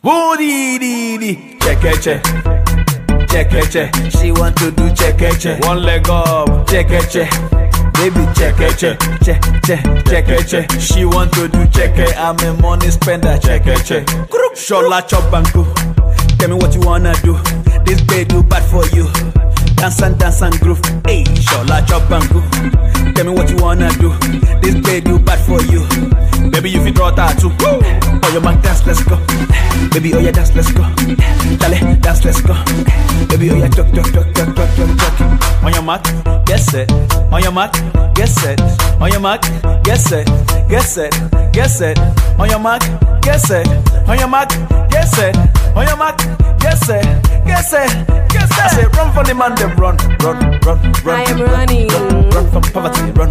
Booty dee check it check. Check it check. She want to do check it check. One leg up. Check it check. Baby check it check. Check it check. She want to do check it. I'm a money spender. Check it check. Shola chop banku. Tell me what you wanna do. This bed do bad for you. Dance and groove. Hey, shola chop banku. Tell me what you wanna do. This bed do bad for you. Baby, you fit draw tattoo. Oh, your man dance, let's go. Baby, oh yeah, dance, let's go. Dale, dance, let's go. Baby, oh yeah, talk. On your mark, get set. On your mark, get set. On your mark, get set. Get set. Get set. On your mark, get set. On your mark, get set. On your mark, get set. Get set. Get set. I say, run for the man, then run. I am running. Run from poverty, run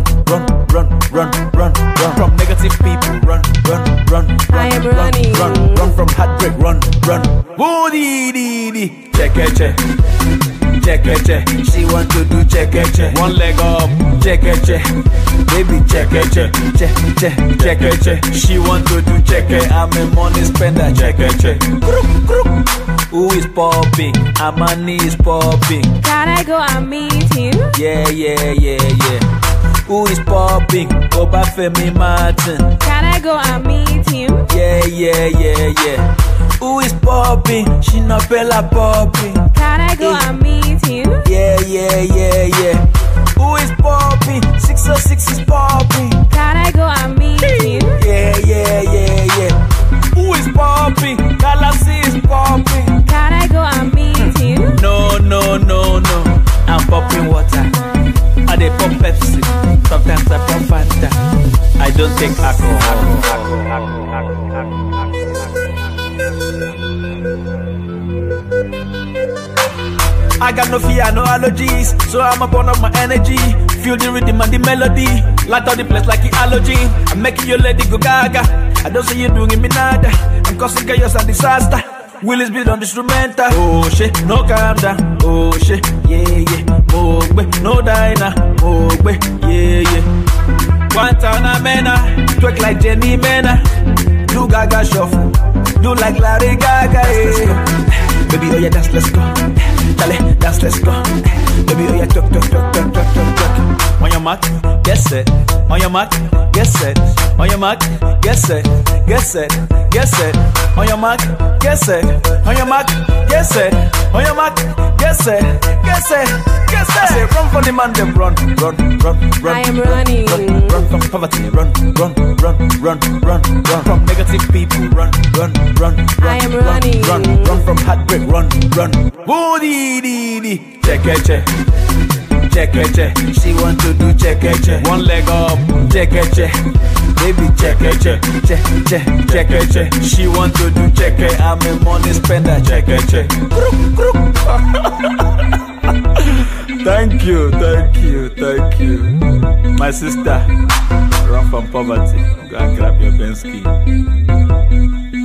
from negative people, run. I am running. Run from heartbreak, run. Booty dee check it check. Check it check. She want to do check it check. One leg up, check it check. Baby check it check. Check it check. She want to do check it. I'm a money spender. Check it check. Who is popping? Amani is popping. Can I go and meet him? Yeah. Who is popping? Obafemi Martin. Can I go and meet him? Yeah. Who is popping? Shina Bella popping. Can I go and meet him? Yeah. Who is popping? 606 is popping. Can I go and meet him? Yeah. Who is popping? Galaxy is popping. Can I go and meet him? No. I'm popping water. I dey pop Pepsi. Sometimes I pop Fanta. I don't take alcohol. I got no fear, no allergies, so I'm a burn up my energy. Feel the rhythm and the melody, light up the place like the allergy. I'm making your lady go gaga. I don't see you doing me nada. I'm causing chaos and disaster. Willis beat on the instrumental. Oh shit, no calm down. Oh shit, yeah. Mogbe, no diner. Mogbe, yeah. Guantanamera, twerk like Jenny Mena. Do Gaga shuffle, do like Larry Gaga, yeah. Baby, oh yeah, dance, let's go. Dale, dance, let's go. Baby, oh yeah, talk. On your mark, get set. On your mark, get set. On your mark, get set. Get set. On your mark, get set. On your mark, get set. On your mark, get set. I say, run for the man, then run. I am running. Run from poverty, run from negative people, run. I am running. Run from heartbreak, run. Booty dee check it check. Check it check. She want to do check it check. One leg up, check it check. Baby check it check. She want to do check it. I'm a money spender. Check it check. Thank you. My sister, run from poverty. Go and grab your Bensky.